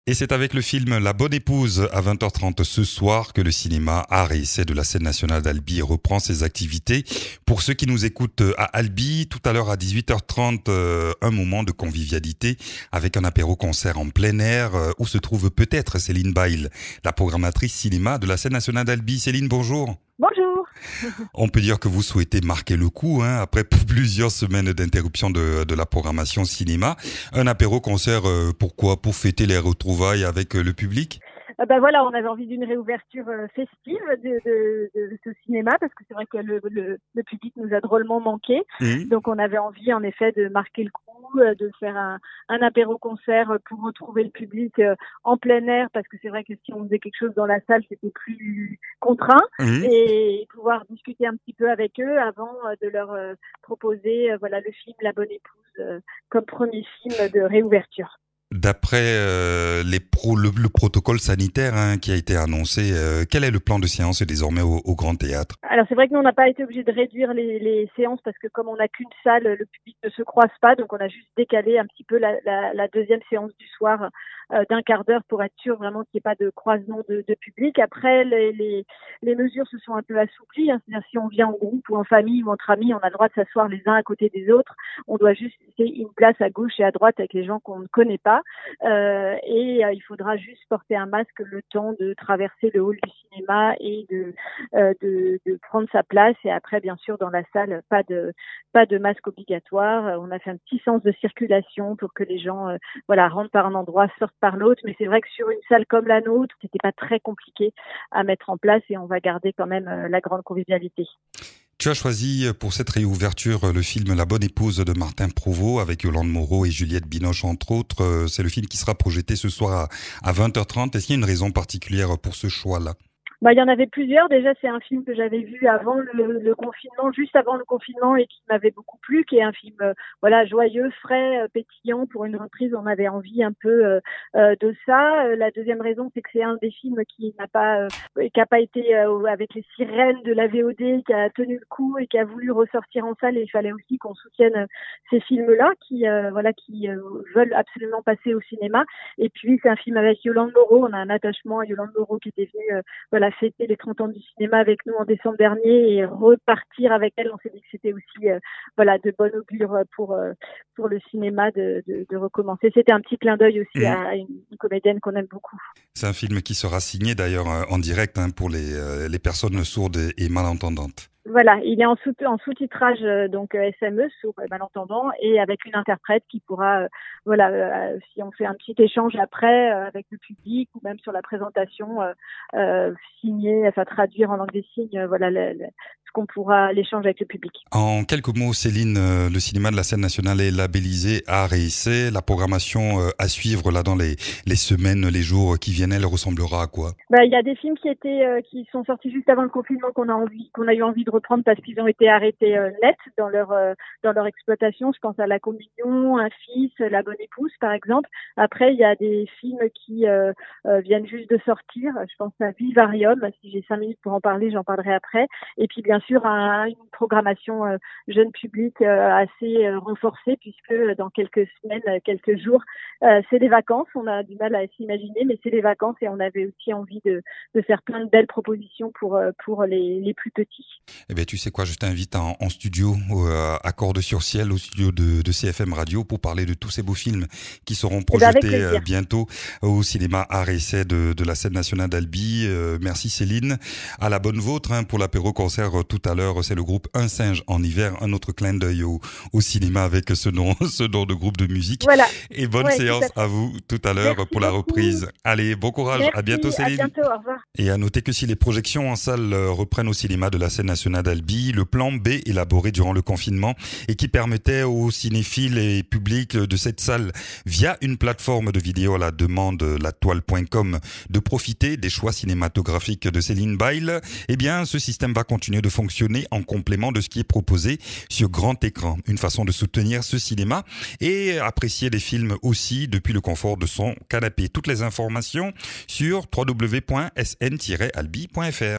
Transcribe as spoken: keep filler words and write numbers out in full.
Et c'est avec le film La Bonne Épouse à vingt heures trente ce soir que le cinéma Art et Essai de la scène nationale d'Albi reprend ses activités. Pour ceux qui nous écoutent à Albi, tout à l'heure à dix-huit heures trente, euh, un moment de convivialité avec un apéro-concert en plein air euh, où se trouve peut-être Céline Bail, la programmatrice cinéma de la scène nationale d'Albi. Céline, bonjour. Bonjour. On peut dire que vous souhaitez marquer le coup, hein, après plusieurs semaines d'interruption de, de la programmation cinéma. Un apéro-concert, euh, pourquoi? Pour fêter les retrouvailles avec euh, le public? Euh, ben voilà, on avait envie d'une réouverture euh, festive de, de, de ce cinéma parce que c'est vrai que le, le, le public nous a drôlement manqué. Mmh. Donc on avait envie en effet de marquer le coup, euh, de faire un, un apéro-concert pour retrouver le public euh, en plein air parce que c'est vrai que si on faisait quelque chose dans la salle, c'était plus contraint Mmh. et pouvoir discuter un petit peu avec eux avant euh, de leur euh, proposer euh, voilà le film La Bonne Épouse euh, comme premier film de réouverture. D'après euh, les pro, le, le protocole sanitaire hein, qui a été annoncé, euh, quel est le plan de séance désormais au, au Grand Théâtre? Alors c'est vrai que nous on n'a pas été obligé de réduire les, les séances parce que comme on n'a qu'une salle, le public ne se croise pas, donc on a juste décalé un petit peu la, la, la deuxième séance du soir euh, d'un quart d'heure pour être sûr vraiment qu'il n'y ait pas de croisement de, de public. Après les, les, les mesures se sont un peu assouplies, hein. C'est-à-dire si on vient en groupe ou en famille ou entre amis, on a le droit de s'asseoir les uns à côté des autres. On doit juste laisser une place à gauche et à droite avec les gens qu'on ne connaît pas. Euh, et euh, il faudra juste porter un masque le temps de traverser le hall du cinéma et de, euh, de, de prendre sa place. Et après, bien sûr, dans la salle, pas de pas de masque obligatoire. On a fait un petit sens de circulation pour que les gens, euh, voilà, rentrent par un endroit, sortent par l'autre. Mais c'est vrai que sur une salle comme la nôtre, c'était pas très compliqué à mettre en place et on va garder quand même euh, la grande convivialité. Tu as choisi pour cette réouverture le film La Bonne Épouse de Martin Provost avec Yolande Moreau et Juliette Binoche entre autres. C'est le film qui sera projeté ce soir à, à vingt heures trente. Est-ce qu'il y a une raison particulière pour ce choix-là? Bah, il y en avait plusieurs. Déjà, c'est un film que j'avais vu avant le, le confinement, juste avant le confinement, et qui m'avait beaucoup plu, qui est un film, euh, voilà, joyeux, frais, euh, pétillant. Pour une reprise, on avait envie un peu euh, euh, de ça. Euh, la deuxième raison, c'est que c'est un des films qui n'a pas, euh, qui a pas été euh, avec les sirènes de la V O D, qui a tenu le coup et qui a voulu ressortir en salle. Et il fallait aussi qu'on soutienne euh, ces films-là, qui, euh, voilà, qui euh, veulent absolument passer au cinéma. Et puis, c'est un film avec Yolande Moreau. On a un attachement à Yolande Moreau qui était venue, euh, voilà, fêter les trente ans du cinéma avec nous en décembre dernier et repartir avec elle. On s'est dit que c'était aussi euh, voilà de bon augure pour euh, pour le cinéma de, de, de recommencer. C'était un petit clin d'œil aussi mmh. à une, une comédienne qu'on aime beaucoup. C'est un film qui sera signé d'ailleurs en direct hein, pour les euh, les personnes sourdes et malentendantes. Voilà, il est en, sous, en sous-titrage euh, donc euh, S M E, sourd et malentendant, et avec une interprète qui pourra, euh, voilà, euh, si on fait un petit échange après euh, avec le public ou même sur la présentation, euh, euh, signer, enfin traduire en langue des signes, euh, voilà, le, le, ce qu'on pourra l'échange avec le public. En quelques mots, Céline, euh, le cinéma de la scène nationale est labellisé Art et Essai. La programmation euh, à suivre là dans les les semaines, les jours qui viennent, elle ressemblera à quoi? Bah, il y a des films qui étaient, euh, qui sont sortis juste avant le confinement qu'on a envie, qu'on a eu envie de reprendre parce qu'ils ont été arrêtés euh, net dans leur euh, dans leur exploitation. Je pense à La Communion, Un fils, La Bonne Épouse par exemple. Après il y a des films qui euh, euh, viennent juste de sortir. Je pense à Vivarium. Si j'ai cinq minutes pour en parler, j'en parlerai après. Et puis bien sûr un, une programmation euh, jeune public euh, assez euh, renforcée puisque dans quelques semaines, quelques jours, euh, c'est des vacances. On a du mal à s'imaginer, mais c'est des vacances et on avait aussi envie de, de faire plein de belles propositions pour pour les, les plus petits. Eh bien, tu sais quoi, je t'invite en, en studio, euh, à Cordes sur Ciel, au studio de, de C F M Radio, pour parler de tous ces beaux films qui seront projetés euh, bientôt au cinéma Art et Essai de, de la scène nationale d'Albi. Euh, merci Céline. À la bonne vôtre hein, pour l'apéro-concert euh, tout à l'heure. C'est le groupe Un Singe en hiver, un autre clin d'œil au, au cinéma avec ce nom, ce nom de groupe de musique. Voilà. Et bonne ouais, séance à, à vous tout à l'heure pour la beaucoup. reprise. Allez, bon courage. Merci, à bientôt Céline. À bientôt, au revoir. Et à noter que si les projections en salle reprennent au cinéma de la scène nationale d'Albi, le plan B élaboré durant le confinement et qui permettait aux cinéphiles et publics de cette salle, via une plateforme de vidéo à la demande, la toile point com, de profiter des choix cinématographiques de Céline Bail, eh bien, ce système va continuer de fonctionner en complément de ce qui est proposé sur grand écran. Une façon de soutenir ce cinéma et apprécier des films aussi depuis le confort de son canapé. Toutes les informations sur w w w point s n tiret albi point f r.